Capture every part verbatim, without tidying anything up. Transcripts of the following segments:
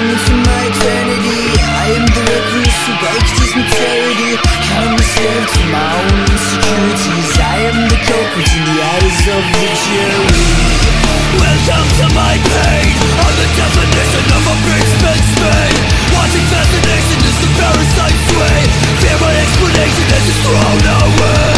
come into my eternity. I am the recluse who breaks his maturity. I am a slave to my own insecurities. I am the culprit in the eyes of the jury. Welcome to my pain. I'm the definition of a big spent spade. Watching fascination as the parasite sway. Fear my explanation as it's thrown away.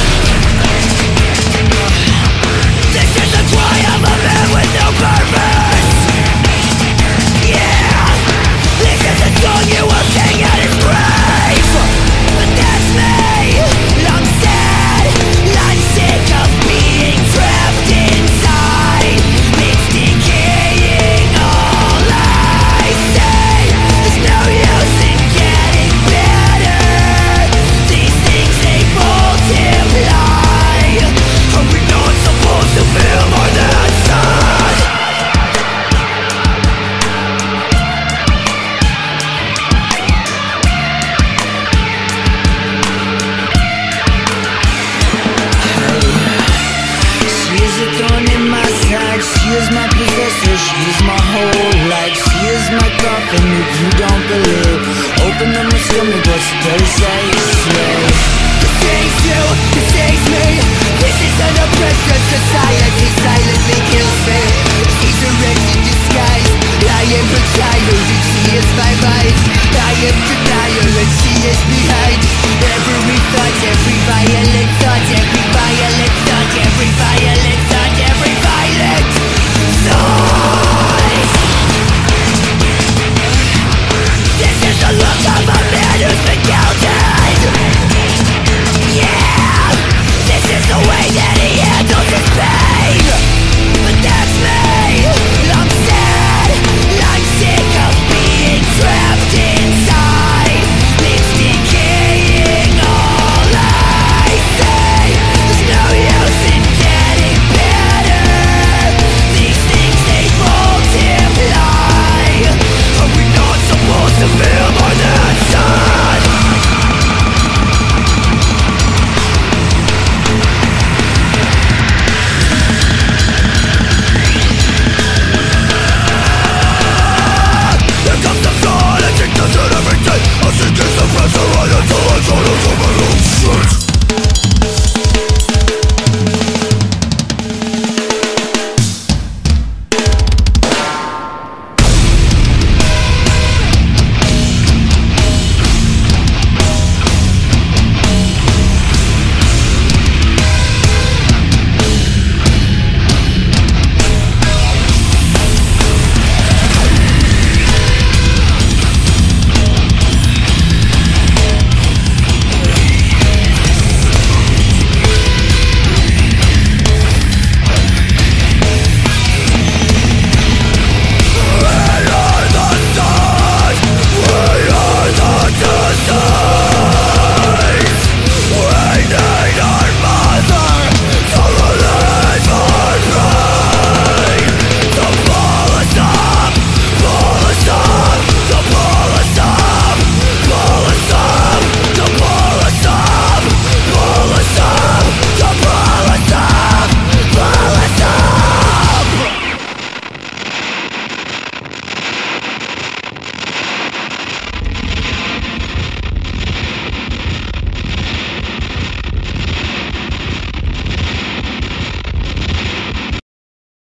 This is the cry of a man with no purpose. Yeah, this is the song you will sing at his grave. But that's me, long sad, long sick of being trapped inside. It's decaying all I say. There's no use in getting better. These things they multiply. Are we not supposed to feel more than sad? She is a thorn in my side. She is my possessor. She is my whole life. She is my coffin if you don't believe. Open up my stomach, what's the say?